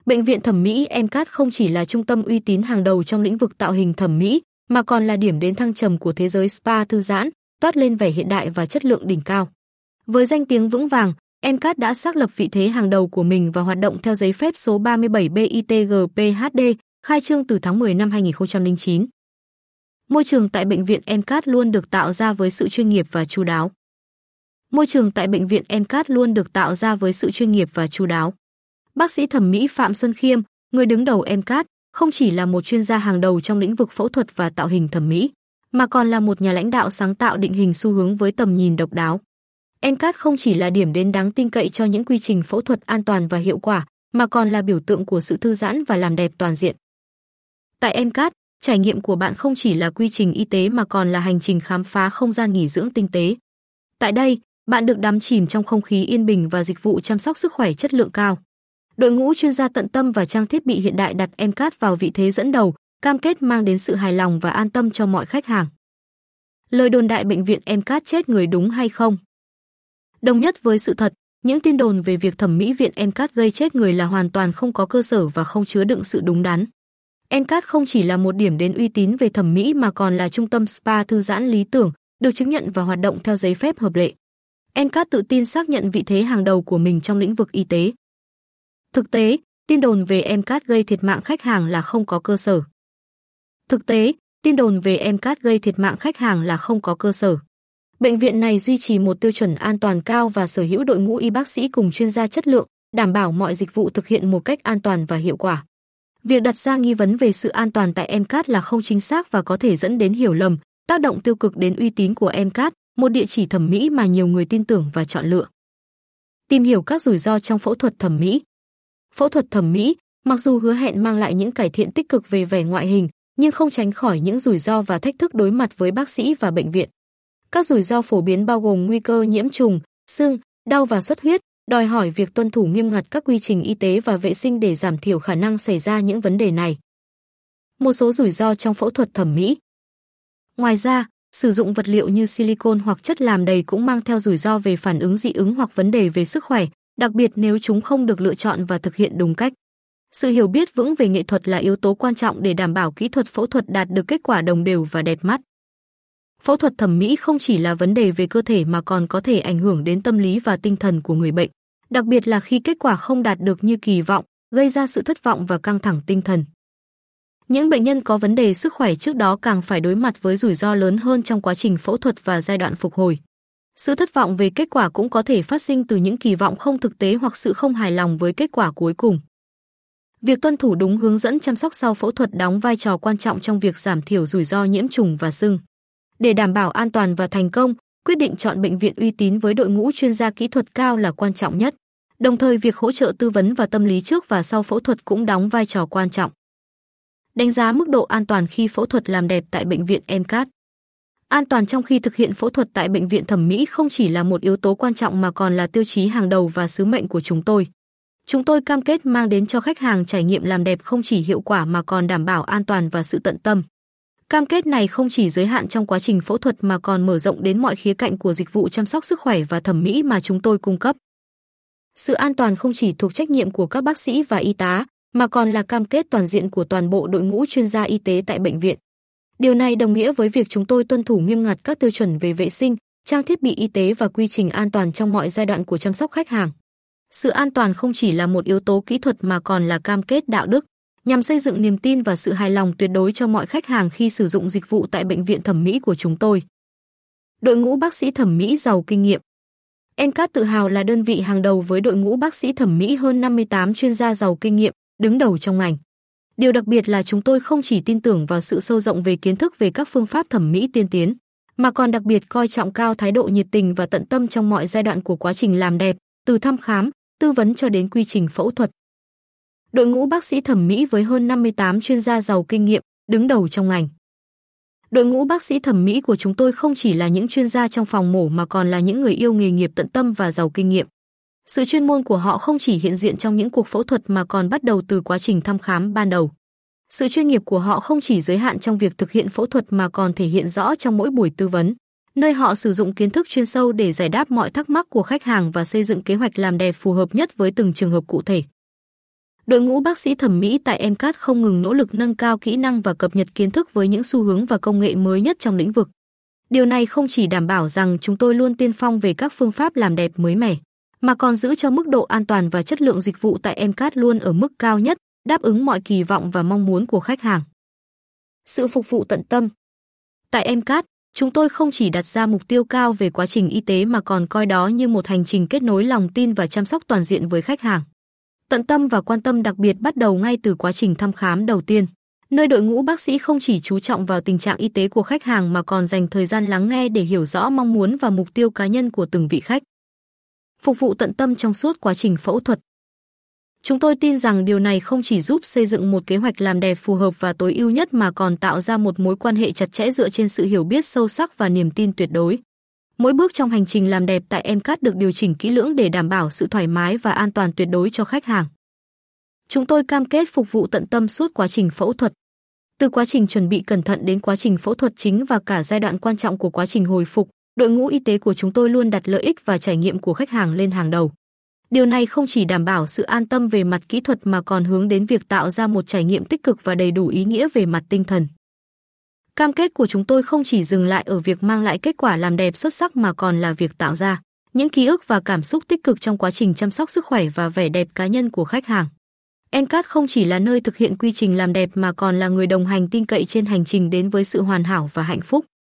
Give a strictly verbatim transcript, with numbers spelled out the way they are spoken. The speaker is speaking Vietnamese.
Bệnh viện thẩm mỹ em cát không chỉ là trung tâm uy tín hàng đầu trong lĩnh vực tạo hình thẩm mỹ, mà còn là điểm đến thăng trầm của thế giới spa thư giãn, toát lên vẻ hiện đại và chất lượng đỉnh cao. Với danh tiếng vững vàng, em cát đã xác lập vị thế hàng đầu của mình và hoạt động theo giấy phép số ba mươi bảy B I T G P H D, khai trương từ tháng mười năm hai nghìn không trăm lẻ chín. Môi trường tại bệnh viện em cát luôn được tạo ra với sự chuyên nghiệp và chu đáo. Môi trường tại bệnh viện em cát luôn được tạo ra với sự chuyên nghiệp và chu đáo. Bác sĩ thẩm mỹ Phạm Xuân Khiêm, người đứng đầu em cát, không chỉ là một chuyên gia hàng đầu trong lĩnh vực phẫu thuật và tạo hình thẩm mỹ, mà còn là một nhà lãnh đạo sáng tạo định hình xu hướng với tầm nhìn độc đáo. em cát không chỉ là điểm đến đáng tin cậy cho những quy trình phẫu thuật an toàn và hiệu quả, mà còn là biểu tượng của sự thư giãn và làm đẹp toàn diện. Tại em cát, trải nghiệm của bạn không chỉ là quy trình y tế mà còn là hành trình khám phá không gian nghỉ dưỡng tinh tế. Tại đây, bạn được đắm chìm trong không khí yên bình và dịch vụ chăm sóc sức khỏe chất lượng cao. Đội ngũ chuyên gia tận tâm và trang thiết bị hiện đại đặt em cát vào vị thế dẫn đầu, cam kết mang đến sự hài lòng và an tâm cho mọi khách hàng. Lời đồn đại bệnh viện em cát chết người đúng hay không? Đồng nhất với sự thật, những tin đồn về việc thẩm mỹ viện em cát gây chết người là hoàn toàn không có cơ sở và không chứa đựng sự đúng đắn. em cát không chỉ là một điểm đến uy tín về thẩm mỹ mà còn là trung tâm spa thư giãn lý tưởng, được chứng nhận và hoạt động theo giấy phép hợp lệ. em cát tự tin xác nhận vị thế hàng đầu của mình trong lĩnh vực y tế. Thực tế, tin đồn về em cát gây thiệt mạng khách hàng là không có cơ sở. Thực tế, tin đồn về em cát gây thiệt mạng khách hàng là không có cơ sở. Bệnh viện này duy trì một tiêu chuẩn an toàn cao và sở hữu đội ngũ y bác sĩ cùng chuyên gia chất lượng, đảm bảo mọi dịch vụ thực hiện một cách an toàn và hiệu quả. Việc đặt ra nghi vấn về sự an toàn tại em cát là không chính xác và có thể dẫn đến hiểu lầm, tác động tiêu cực đến uy tín của em cát, một địa chỉ thẩm mỹ mà nhiều người tin tưởng và chọn lựa. Tìm hiểu các rủi ro trong phẫu thuật thẩm mỹ. Phẫu thuật thẩm mỹ, mặc dù hứa hẹn mang lại những cải thiện tích cực về vẻ ngoại hình, nhưng không tránh khỏi những rủi ro và thách thức đối mặt với bác sĩ và bệnh viện. Các rủi ro phổ biến bao gồm nguy cơ nhiễm trùng, sưng, đau và xuất huyết, đòi hỏi việc tuân thủ nghiêm ngặt các quy trình y tế và vệ sinh để giảm thiểu khả năng xảy ra những vấn đề này. Một số rủi ro trong phẫu thuật thẩm mỹ. Ngoài ra, sử dụng vật liệu như silicone hoặc chất làm đầy cũng mang theo rủi ro về phản ứng dị ứng hoặc vấn đề về sức khỏe, đặc biệt nếu chúng không được lựa chọn và thực hiện đúng cách. Sự hiểu biết vững về nghệ thuật là yếu tố quan trọng để đảm bảo kỹ thuật phẫu thuật đạt được kết quả đồng đều và đẹp mắt. Phẫu thuật thẩm mỹ không chỉ là vấn đề về cơ thể mà còn có thể ảnh hưởng đến tâm lý và tinh thần của người bệnh, đặc biệt là khi kết quả không đạt được như kỳ vọng, gây ra sự thất vọng và căng thẳng tinh thần. Những bệnh nhân có vấn đề sức khỏe trước đó càng phải đối mặt với rủi ro lớn hơn trong quá trình phẫu thuật và giai đoạn phục hồi. Sự thất vọng về kết quả cũng có thể phát sinh từ những kỳ vọng không thực tế hoặc sự không hài lòng với kết quả cuối cùng. Việc tuân thủ đúng hướng dẫn chăm sóc sau phẫu thuật đóng vai trò quan trọng trong việc giảm thiểu rủi ro nhiễm trùng và sưng. Để đảm bảo an toàn và thành công, quyết định chọn bệnh viện uy tín với đội ngũ chuyên gia kỹ thuật cao là quan trọng nhất. Đồng thời việc hỗ trợ tư vấn và tâm lý trước và sau phẫu thuật cũng đóng vai trò quan trọng. Đánh giá mức độ an toàn khi phẫu thuật làm đẹp tại bệnh viện em cát. An toàn trong khi thực hiện phẫu thuật tại bệnh viện thẩm mỹ không chỉ là một yếu tố quan trọng mà còn là tiêu chí hàng đầu và sứ mệnh của chúng tôi. Chúng tôi cam kết mang đến cho khách hàng trải nghiệm làm đẹp không chỉ hiệu quả mà còn đảm bảo an toàn và sự tận tâm. Cam kết này không chỉ giới hạn trong quá trình phẫu thuật mà còn mở rộng đến mọi khía cạnh của dịch vụ chăm sóc sức khỏe và thẩm mỹ mà chúng tôi cung cấp. Sự an toàn không chỉ thuộc trách nhiệm của các bác sĩ và y tá, mà còn là cam kết toàn diện của toàn bộ đội ngũ chuyên gia y tế tại bệnh viện. Điều này đồng nghĩa với việc chúng tôi tuân thủ nghiêm ngặt các tiêu chuẩn về vệ sinh, trang thiết bị y tế và quy trình an toàn trong mọi giai đoạn của chăm sóc khách hàng. Sự an toàn không chỉ là một yếu tố kỹ thuật mà còn là cam kết đạo đức, nhằm xây dựng niềm tin và sự hài lòng tuyệt đối cho mọi khách hàng khi sử dụng dịch vụ tại bệnh viện thẩm mỹ của chúng tôi. Đội ngũ bác sĩ thẩm mỹ giàu kinh nghiệm. em cát tự hào là đơn vị hàng đầu với đội ngũ bác sĩ thẩm mỹ hơn năm mươi tám chuyên gia giàu kinh nghiệm, đứng đầu trong ngành. Điều đặc biệt là chúng tôi không chỉ tin tưởng vào sự sâu rộng về kiến thức về các phương pháp thẩm mỹ tiên tiến, mà còn đặc biệt coi trọng cao thái độ nhiệt tình và tận tâm trong mọi giai đoạn của quá trình làm đẹp, từ thăm khám, tư vấn cho đến quy trình phẫu thuật. Đội ngũ bác sĩ thẩm mỹ với hơn năm mươi tám chuyên gia giàu kinh nghiệm, đứng đầu trong ngành. Đội ngũ bác sĩ thẩm mỹ của chúng tôi không chỉ là những chuyên gia trong phòng mổ mà còn là những người yêu nghề nghiệp tận tâm và giàu kinh nghiệm. Sự chuyên môn của họ không chỉ hiện diện trong những cuộc phẫu thuật mà còn bắt đầu từ quá trình thăm khám ban đầu. Sự chuyên nghiệp của họ không chỉ giới hạn trong việc thực hiện phẫu thuật mà còn thể hiện rõ trong mỗi buổi tư vấn, nơi họ sử dụng kiến thức chuyên sâu để giải đáp mọi thắc mắc của khách hàng và xây dựng kế hoạch làm đẹp phù hợp nhất với từng trường hợp cụ thể. Đội ngũ bác sĩ thẩm mỹ tại em cát không ngừng nỗ lực nâng cao kỹ năng và cập nhật kiến thức với những xu hướng và công nghệ mới nhất trong lĩnh vực. Điều này không chỉ đảm bảo rằng chúng tôi luôn tiên phong về các phương pháp làm đẹp mới mẻ, mà còn giữ cho mức độ an toàn và chất lượng dịch vụ tại em cát luôn ở mức cao nhất, đáp ứng mọi kỳ vọng và mong muốn của khách hàng. Sự phục vụ tận tâm. Tại em cát, chúng tôi không chỉ đặt ra mục tiêu cao về quá trình y tế mà còn coi đó như một hành trình kết nối lòng tin và chăm sóc toàn diện với khách hàng. Tận tâm và quan tâm đặc biệt bắt đầu ngay từ quá trình thăm khám đầu tiên, nơi đội ngũ bác sĩ không chỉ chú trọng vào tình trạng y tế của khách hàng mà còn dành thời gian lắng nghe để hiểu rõ mong muốn và mục tiêu cá nhân của từng vị khách. Phục vụ tận tâm trong suốt quá trình phẫu thuật. Chúng tôi tin rằng điều này không chỉ giúp xây dựng một kế hoạch làm đẹp phù hợp và tối ưu nhất mà còn tạo ra một mối quan hệ chặt chẽ dựa trên sự hiểu biết sâu sắc và niềm tin tuyệt đối. Mỗi bước trong hành trình làm đẹp tại em cát được điều chỉnh kỹ lưỡng để đảm bảo sự thoải mái và an toàn tuyệt đối cho khách hàng. Chúng tôi cam kết phục vụ tận tâm suốt quá trình phẫu thuật. Từ quá trình chuẩn bị cẩn thận đến quá trình phẫu thuật chính và cả giai đoạn quan trọng của quá trình hồi phục, đội ngũ y tế của chúng tôi luôn đặt lợi ích và trải nghiệm của khách hàng lên hàng đầu. Điều này không chỉ đảm bảo sự an tâm về mặt kỹ thuật mà còn hướng đến việc tạo ra một trải nghiệm tích cực và đầy đủ ý nghĩa về mặt tinh thần. Cam kết của chúng tôi không chỉ dừng lại ở việc mang lại kết quả làm đẹp xuất sắc mà còn là việc tạo ra những ký ức và cảm xúc tích cực trong quá trình chăm sóc sức khỏe và vẻ đẹp cá nhân của khách hàng. em cát không chỉ là nơi thực hiện quy trình làm đẹp mà còn là người đồng hành tin cậy trên hành trình đến với sự hoàn hảo và hạnh phúc.